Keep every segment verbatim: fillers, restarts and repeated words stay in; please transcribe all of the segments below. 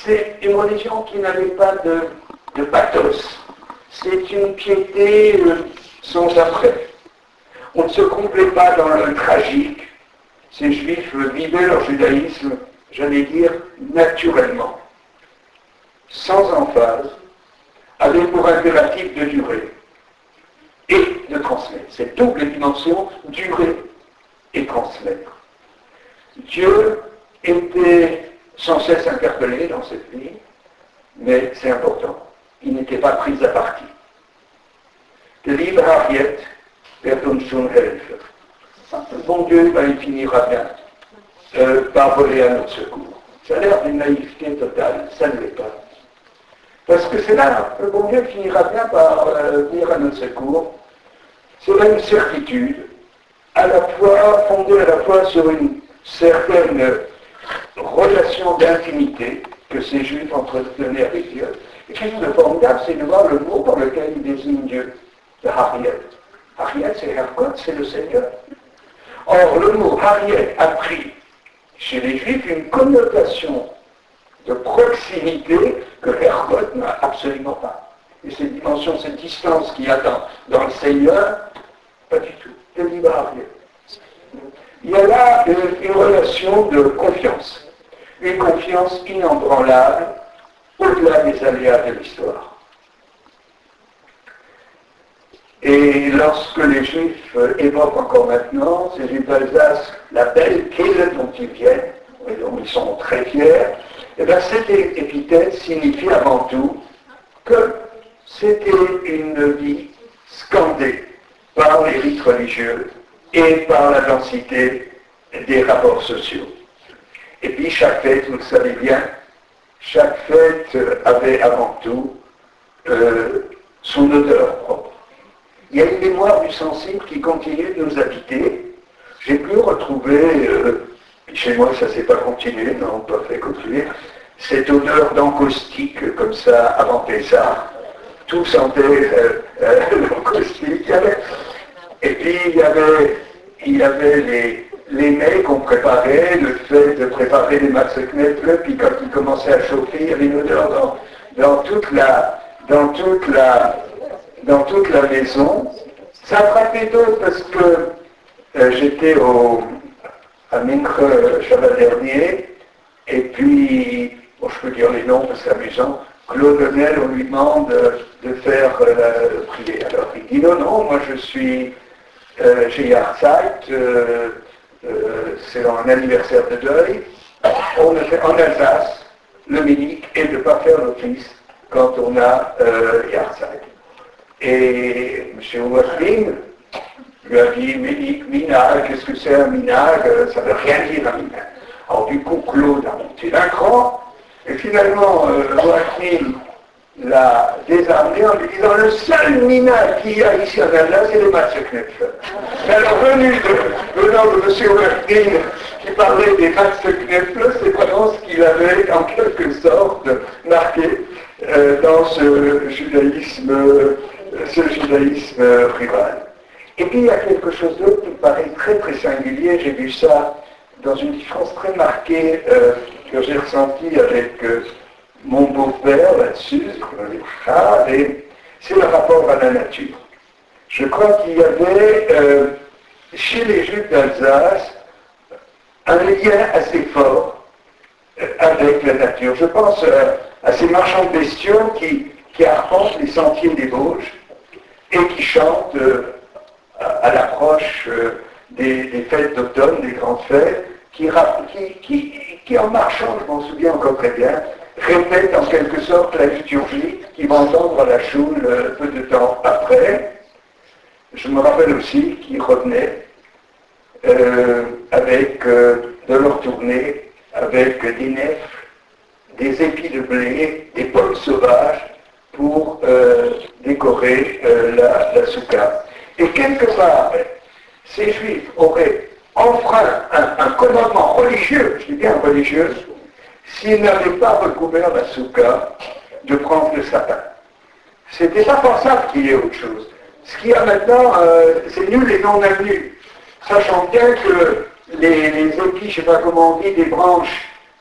c'est une religion qui n'avait pas de, de pathos. C'est une piété euh, sans après. On ne se complaît pas dans le tragique. Ces juifs vivaient leur judaïsme, j'allais dire, naturellement, sans emphase, avec pour impératif de durer et de transmettre. Cette double dimension, durer et transmettre. Dieu était sans cesse interpellé dans cette vie, mais c'est important. Il n'était pas pris à partie. De liebe Harriet wird uns schon helfen. Le bon Dieu, ben, il finira bien euh, par voler à notre secours. Ça a l'air d'une naïveté totale, ça ne l'est pas. Parce que c'est là, le bon Dieu finira bien par euh, venir à notre secours. C'est là une certitude, à la fois fondée à la fois sur une certaine relation d'intimité que ces Juifs entretenaient avec Dieu. Et quelque chose de formidable, c'est de voir le mot par lequel il désigne Dieu, le Hariet. Hariet, c'est Herkot, c'est le Seigneur. Or, le mot Hariet a pris chez les Juifs une connotation de proximité que Herkot n'a absolument pas. Et cette dimension, cette distance qu'il y a dans, dans le Seigneur, pas du tout. De libre Hariet. Il y a là une, une relation de confiance, une confiance inébranlable au-delà des aléas de l'histoire. Et lorsque les Juifs évoquent encore maintenant, ces Juifs d'Alsace, la belle Kehle dont ils viennent, et dont ils sont très fiers, et bien cette épithète signifie avant tout que c'était une vie scandée par les rites religieux et par la densité des rapports sociaux. Et puis chaque fête, vous le savez bien, chaque fête avait avant tout euh, son odeur propre. Il y a une mémoire du sensible qui continue de nous habiter. J'ai pu retrouver, euh, chez moi ça ne s'est pas continué, non, pas fait continuer, cette odeur d'encaustique comme ça avant Pessah. Tout sentait euh, euh, l'encaustique. Et puis il y avait, il y avait les, les mets qu'on préparait, le fait de préparer les matzeknetle, puis quand ils commençaient à chauffer, il y avait une odeur dans, dans toute la, dans toute la, dans toute la maison. Ça a frappé d'autres parce que euh, j'étais au, à Mincre Shabbat dernier, et puis, bon, je peux dire les noms parce que c'est amusant, Claude Lenel, on lui demande de, de faire euh, la prière. Alors il dit non, non, moi je suis euh, chez Yarzeit, euh, euh, c'est un anniversaire de deuil, on le fait en Alsace, le minique est de ne pas faire l'office quand on a euh, Yarzeit. Et M. Ouattine lui a dit, Ménic, minag, qu'est-ce que c'est un minag? Ça ne veut rien dire un minag. Alors du coup, Claude a monté d'un cran, et finalement, euh, Ouattine l'a désarmé en lui disant, le seul minag qu'il y a ici en Alsace, c'est les matzeknetle. Alors venu de, venant de M. Ouattine, qui parlait des matzeknetle, c'est vraiment ce qu'il avait en quelque sorte marqué euh, dans ce judaïsme ce judaïsme rival. Et puis il y a quelque chose d'autre qui me paraît très très singulier, j'ai vu ça dans une différence très marquée euh, que j'ai ressentie avec euh, mon beau-père là-dessus, et c'est le rapport à la nature. Je crois qu'il y avait euh, chez les Juifs d'Alsace un lien assez fort euh, avec la nature. Je pense euh, à ces marchands de bestiaux qui, qui arpentent les sentiers des Vosges et qui chantent euh, à, à l'approche euh, des, des fêtes d'automne, des grandes fêtes, qui, qui, qui, qui en marchant, je m'en souviens encore très bien, répètent en quelque sorte la liturgie qu'ils vont entendre à la choule euh, peu de temps après. Je me rappelle aussi qu'ils revenaient euh, avec euh, de leur tournée, avec des nefs, des épis de blé, des pommes sauvages, pour euh, décorer euh, la, la soukha. Et quelque part, ces Juifs auraient enfreint un, un commandement religieux, je dis bien religieux, s'ils n'avaient pas recouvert la soukha de prendre le sapin. C'était pas pensable qu'il y ait autre chose. Ce qu'il y a maintenant, euh, c'est nul et non avenu. Sachant bien que les, les épis, je ne sais pas comment on dit, des branches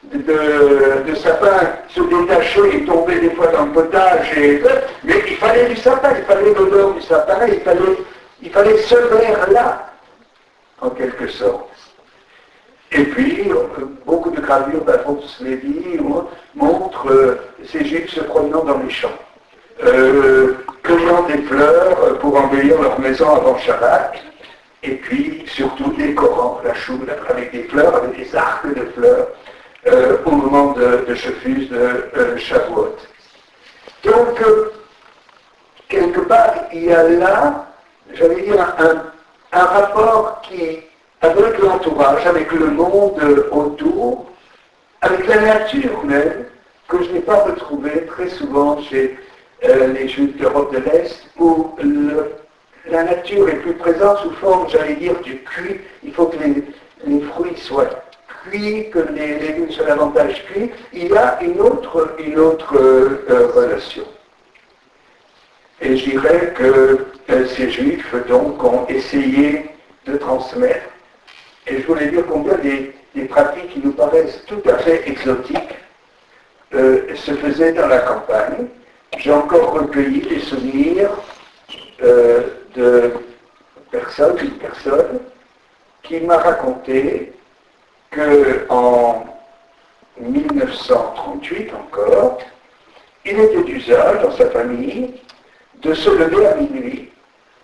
de, de sapin se détachaient et tombaient des fois dans le potage, et, mais il fallait du sapin, il fallait l'odeur du sapin, il fallait, il fallait ce verre-là, en quelque sorte. Et puis, beaucoup de gravures d'Alphonse Lévy montrent euh, ces Juifs se promenant dans les champs, euh, cueillant des fleurs pour embellir leur maison avant Shabbat, et puis surtout décorant la choule avec des fleurs, avec des arcs de fleurs, euh, au moment de, de Shefus, de euh, Shavuot. Donc, euh, quelque part, il y a là, j'allais dire, un, un rapport qui, avec l'entourage, avec le monde autour, avec la nature même, que je n'ai pas retrouvé très souvent chez euh, les Juifs d'Europe de l'Est, où le, la nature est plus présente sous forme, j'allais dire, du cuit. Il faut que les, les fruits soient cuits, que les légumes soient davantage cuits. Il y a une autre, une autre euh, euh, relation. Et je dirais que euh, ces Juifs, donc, ont essayé de transmettre. Et je voulais dire combien des, des pratiques qui nous paraissent tout à fait exotiques euh, se faisaient dans la campagne. J'ai encore recueilli des souvenirs euh, de personne, une personne, qui m'a raconté qu'en mille neuf cent trente-huit encore, il était d'usage dans sa famille de se lever à minuit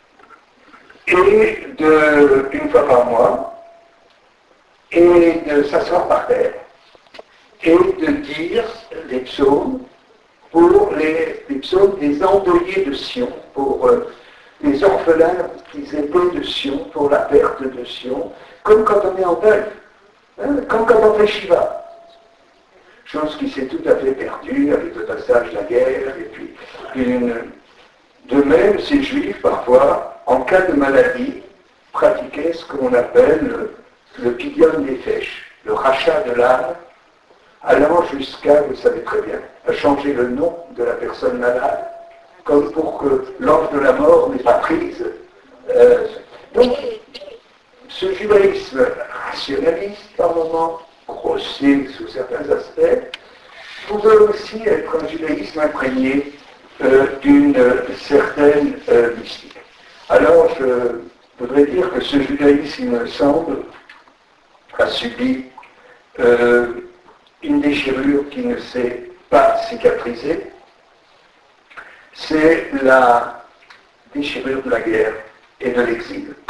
et de, une fois par mois, et de s'asseoir par terre et de dire les psaumes pour les, les psaumes des endeuillés de Sion, pour euh, les orphelins qui étaient de Sion, pour la perte de Sion, comme quand on est en deuil, hein, comme quand on fait Shiva. Chose qui s'est tout à fait perdue avec le passage de la guerre, et puis une... De même, ces Juifs, parfois, en cas de maladie, pratiquaient ce qu'on appelle le pidyon nefesh, le rachat de l'âme, allant jusqu'à, vous savez très bien, à changer le nom de la personne malade, comme pour que l'ange de la mort n'est pas prise. Euh, donc, ce judaïsme rationaliste, par moments, grossier sous certains aspects, pouvait aussi être un judaïsme imprégné euh, d'une certaine euh, mystique. Alors, je voudrais dire que ce judaïsme, il me semble, a subi euh, une déchirure qui ne s'est pas cicatrisée. C'est la déchirure de la guerre et de l'exil.